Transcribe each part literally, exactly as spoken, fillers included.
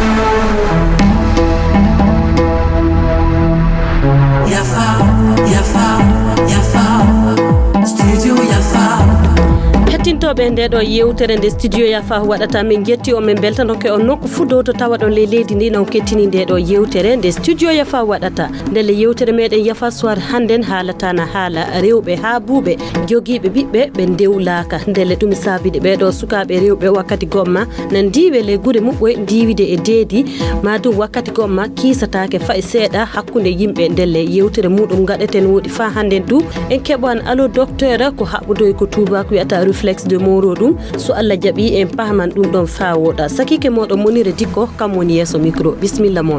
Yafa, Yafa, Yafa, Studio Yafa. Hettintoɓe nde ɗo yewtere nde studio Yafa waɗata min jetti o min beltanoke on nokku fuɗo to tawa ɗon ley leydi ndi non kettini nde ɗo yewtere nde studio Yafa waɗata ndele yewtere meɗen Yafa soir hannden haalatana haala rewɓe ha buuɓe jogiiɓe ɓiɓɓe ɓe ndewlaka ndele ɗum saabide ɓeɗo sukaɓe rewɓe wakkati gomma na ndiwe ley guure muɓɓe ndiwide e deedi madum wakkati gomma kiisatake fayi seeɗa hakkunde yimɓe ndelle yewtere muɗum gaɗeten woɗi fa hannden du en keɓan allo docteur ko haɓɓudoy ko tubako wiyata réflexe de moro ɗum so Allah jaaɓi en pahman ɗum ɗon fa woɗa sakike moɗon Monire Dikko kam woni yeeso micro bisimilla moon.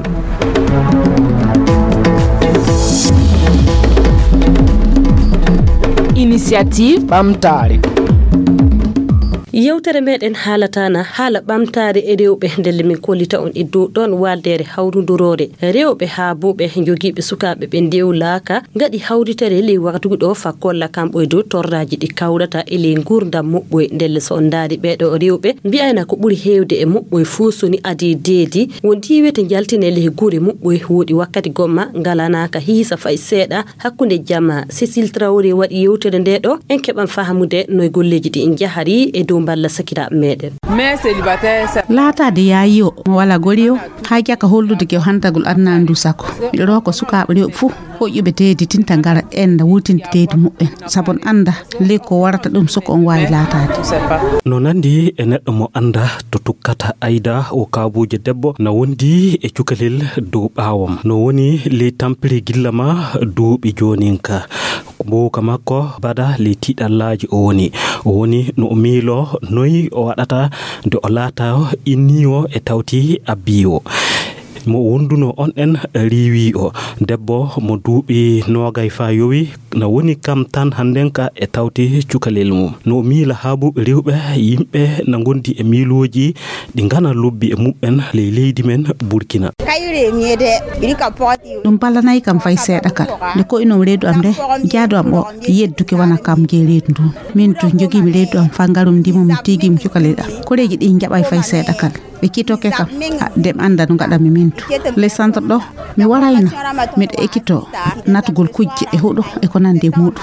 Initiative ɓamtare yewtere meɗen haalatana haala ɓamtare e rewɓe ndelle min kollita on e dow ɗon waldere hawrudorore rewɓe ha buuɓe jogiiɓe sukaɓe ɓe ndewlaka gaɗi hawritere ley waktugu ɗo fakkolla kamɓo e dow torraji ɗi kawrata e ley gurdam moɓɓoy ndelle so on daari ɓeɗo rewɓe mbiyayna ko ɓuuri hewde e moɓɓoy fuu soni adi deedi won diwete jaltine ley guure moɓɓoy woɗi wakkati gomma ngalanaka hiisa fay seeɗa hakkunde jamma Cécile Traoré waɗi yewtere nde ɗo en keɓan fahamude noye golleji ɗi en jahari e dow balla sakira meɗen mais célibataire laatade yayi o mo wala gori o ha jaka hollude ke hantagol annandu sako miɗo ro ko sukaɓe rewɓe fuu hoƴƴuɓe deedi tinta ngara enda wurtinde deedi muɓɓen sabon anda ley ko warata ɗum soko on wawi laatade no nandi e neɗɗo mo anda to tukkata ayda o kaabuje debbo no wondi e cukalel dow ɓawom no woni ley tampiri gilla ma duuɓi joninka mbowka makko bada ley tiɗallaji o woni o woni no o miilo noyi o waɗata nde o laata inni o e tawti abbi o mo wonduno on en riwi o debbo mo duuɓi nogay fa yowi no woni kam tan hannden ka e tawti cukalel mum no miila ha buuɓe rewɓe yimɓe no gondi e miiloji ɗi gana lobbi e muɓɓen ley leydi men Burkina ɗum ballanayi kam fay seeɗa kal nde ko ino reedu am nde jaadu am o yedduke wona kam je reedu ndu min to jogimi reedu am fa ngarum ndimo mi tigimi cukalel am koreji ɗi jaɓay fay seeɗa kal ɓe kitoke kam dem anda no gaɗami mintu les centre ɗo mi warayna miɗo ekkito natugol kujje e huɗo e ko nande muɗum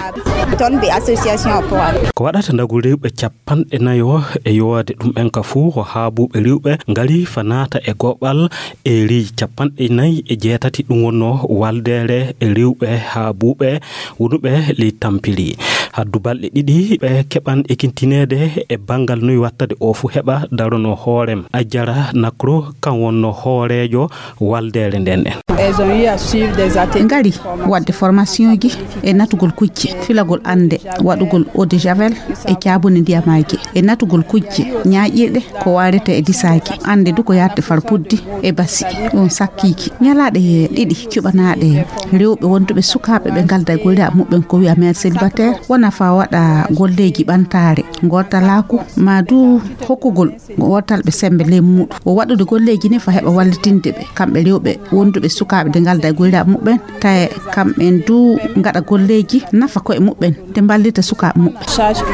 ko waɗata ndagol rewɓe capanɗe nayo e yowade ɗum en ka fuu ko ha buuɓe rewɓe ngari fa naata e goɓal e riiji capanɗe nayyi e jeetati ɗum wonno waldere e rewɓe ha buuɓe wonuɓe ley tampiri haddu balɗe ɗiɗi ɓe keɓan ekintinede e bangal noyi wattade o fu heɓa darono hoorem Ajara Nakro kan wonno hoorejo waldere nden en ngari wadde formation ji e natugol kujje filagol ande waɗugol eau de javel e caabune ndiyamaji e natugol kujje ñaaƴirɗe ko warete e disaji ande du ko yarde far puddi e basi ɗum sakkiki ñalaɗe ɗiɗi cuɓanaɗe rewɓe wonduɓe sukaɓe ɓe galda golle muɓɓen ko wiya mère célibataire wona fa waɗa golleji ɓantare gortalaku madu hokkugol wortalɓe sembe ley muɗum o waɗude golleji ni fa heɓa wallitinde ɓe kamɓe rewɓe wonduɓe sukaɓe de galda e golle muɓɓen tae kamɓen du gaɗa golleji nafa koye muɓɓen de ballita sukaɓe muɓɓe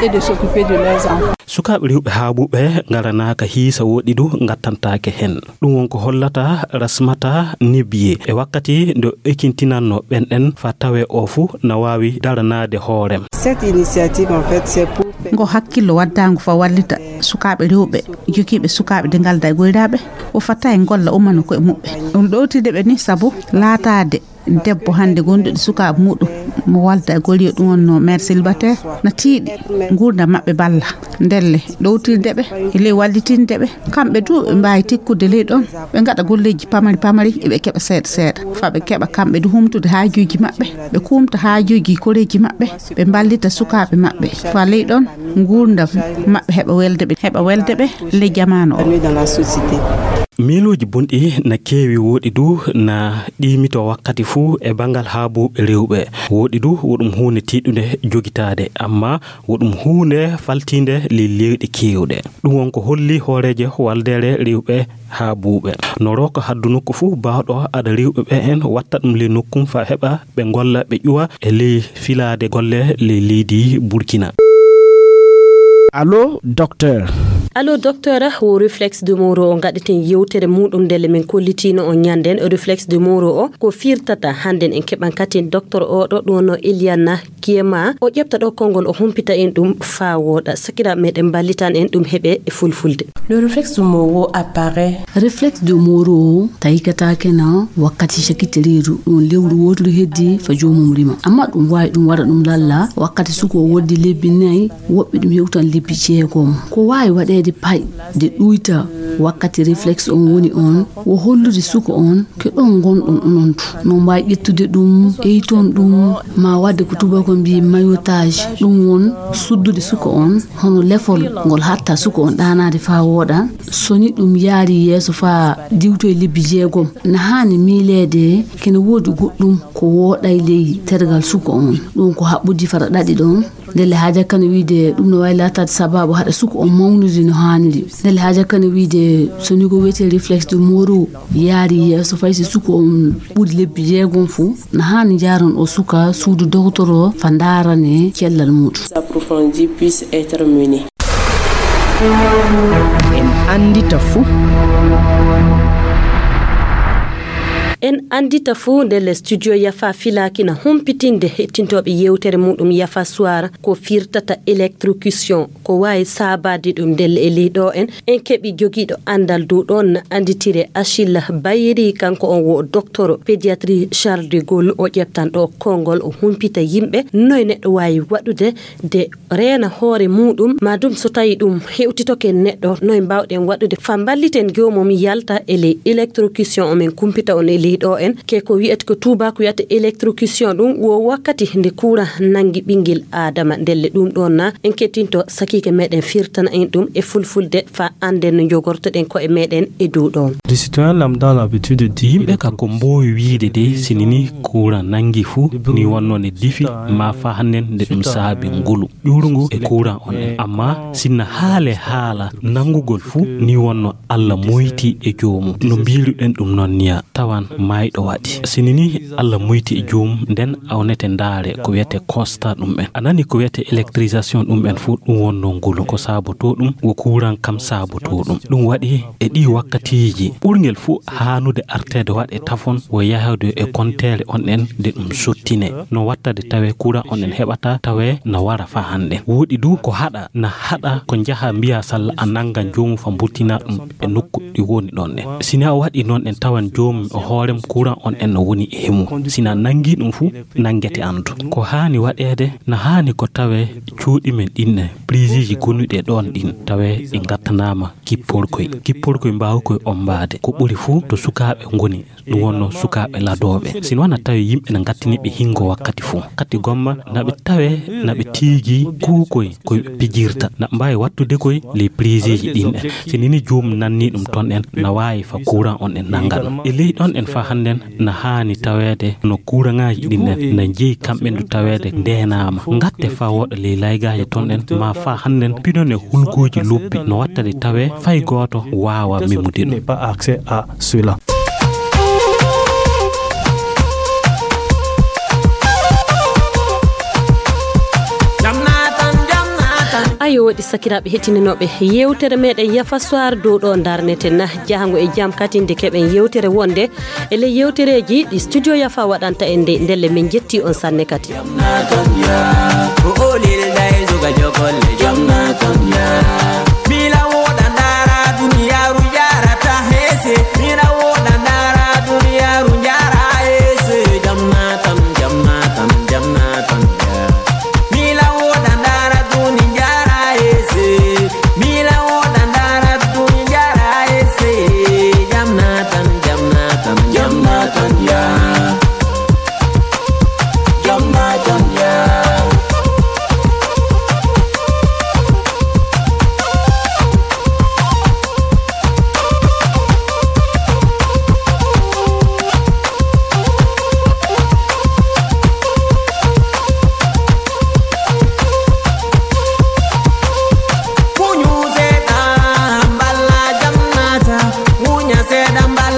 sukaɓe rewɓe ha buuɓe ngaranaka hiisa woɗi du gattantake hen ɗum wonko hollata Rasmata Nibiye e wakkati nde ekintinanno ɓenɗen fa tawe o fu na wawi daranade hoorem cette initiative en fait c'est pour ngo hakkillo waddago fa wallita sukaɓe rewɓe jogiiɓe sukaɓe de galda e goyraɓe o fatta en golla ummano koye muɓɓe ɗum ɗowtide ɓe ni saabu laatade debbo hande gonduɗo sukaɓe muɗum mo walda e golliyo ɗum wonno mère célibataire na tiiɗi gurdam mabɓe balla ndelle ɗowtirdeɓe e ley wallitindeɓe kamɓe du ɓe mbawi tikkude ley ɗon ɓe gaɗa golleji pamari pamari eɓe keɓa seeɗa seeɗa fa ɓe keɓa kamɓe du humtude haajuji mabɓe ɓe kumta haajuji koreji mabɓe ɓe ballita sukaɓe mabɓe fa ley ɗon gurdam mabɓe heɓa weldeɓe heɓa weldeɓe ley jamanu o miiloji bonɗi na keewi woɗi du na ɗimito wakkati fuu e bangal ha buuɓe rewɓe woɗi du woɗum hunde tiɗude jogitade amma woɗum hunde faltinde li leyɗi kewɗe ɗum wonko holli hooreje waldere rewɓe ha buuɓe no roko haddu nokku fuu bawɗo aɗa rewɓe ɓe en watta ɗum ley nokkum fa heɓa ɓe golla ɓe ƴuwa e ley filade golle ley leydi Burkina. Allo docteur allo docteur o réflexe de moro o gadeten yewtere mudum dele min kollitino on nyanden réflexe de moro o ko firtata handen en keban katin docteur o do dono Eliana Kiema o jepta do kongol o humpita en dum fa woda sakira meden ballitan en dum hebe e fulfulde. Le réflexe de moro apparaît. Réflexe de moro taykata kena wakati shakitiriru on lewru wodlu heddi fa jomum rima amma dum way dum wara dum lalla wakati suko woddi lebbi nay wobbe dum hewtan lebbi ceegom ko way wadede pay de duita wakati réflexe on woni on wo hollude suko on ke don gondon onontu no mbay yettude dum e ton dum ma wadde ko tubako bi mayotage dum won suddude suko on hono lefol ngol hatta suko on danade fa woda soni dum yaari yeso fa diwto e lebbi jeegom na hani milede ken wodi goddum ko woday ley tergal suko on dum ko habbudi fara dadi don dele haja kan wiide dum no waylata sababu hada suko on mawnude no haniri dele haja kan wiide soni go wete réflexe de moro yaari yeso fa si suko on budi lebbi jeegom fu na hani jaron o suka suudu docteur fandarane cellal mudu approfondi puisse être mené. En andita fu en andita fu del studio Yafa filakina humpitinde hettintobe yewtere mudum Yafa soir ko firtata électrocution ko way sabade dum del elido en en kebi jogido andal du don anditire Achille Bayeri kanko on wo docteur pédiatrie Charles de Gaulle o jeptan do kongol o humpita yimbe noy neddo way wadude de reena hoore mudum madum so tayi dum hewtitoke neddo noy bawden wadude famballiten jomum yalta ele électrocution o men kumpita on eli do en ke ko wi'et ko tuba ko yata électrocution dum wo wakkati hinde kura nangi bingil adama delle dum don na en kettinto sakike meden firtana en dum e fulfulde fa anden no jogorto den ko e meden e du don. Les citoyens lambda l'habitude de dire be ka ko mboy wiide de sinini kura nangi fu ni wonno ne difi ma fa hannen de dum saabi ngulu yurungu e kura on amma sinna haale haala nangugol fu ni wonno alla moyti e joomu no biiru den dum non niya tawan maydo wadi sinini alla moyti e joom den awnete ndaare ko wiete constat dum ben anani ko wiete électrisation dum ben fu dum wonno ngulu ko saboto dum wo kuran kam saboto dum dum wadi e di wakkatiji burngel fu hanude artede wade tafon wo yahawde e kontele on en de dum sottine no wattade tawe kura on en hebata tawe na wara fa hande wodi du ko hada na hada ko jaha biya salla ananga joomu fa burtina dum e nokku di woni don ne sina wadi non en tawan joomu o hoorem kura on en no woni e hemu sina nangi dum fu nangete andu ko haani wadede na haani ko tawe cuudi men dinne prisiji gonude don din tawe e gattanama kipporkoy kipporkoy mbaaw koy ombaade ko buri fu to sukaabe ngoni dum wonno sukaabe ladobe sin wana tawe yimbe na gattini be hingo wakkati fu kati gomma nabe tawe nabe tigi kuukoy ko pijirta na mbaawi wattude koy les prisiji dinne sinini joom nanni dum ton en na waawi fa kuran on en nangal e ley don en fa handen na haani tawede no kurangaaji dinne na jeey kambe ndu tawede ndenama ngatte fa wodo le laygaaji ton en ma fa handen pidone hulgoji loppi no wattade tawe fay goto waawa memude dum pas accès à cela. ayo wadi sakirabe hetininobe yewtere meden Yafa soir do do darneten na jahango e jam katinde keben yewtere wonde ele yewtereji di studio Yafa wadanta ende ndelle men jetti on sanne kati mila woda ndara duniyaru yarata hese mila woda ndara duniyaru yara hese jamnatam jamnatam jamnatam mila woda ndara duniyaru mila woda ndara duniyaru hese jamnatam jamnatam jamnatam ya jamnatam ya Munya sedam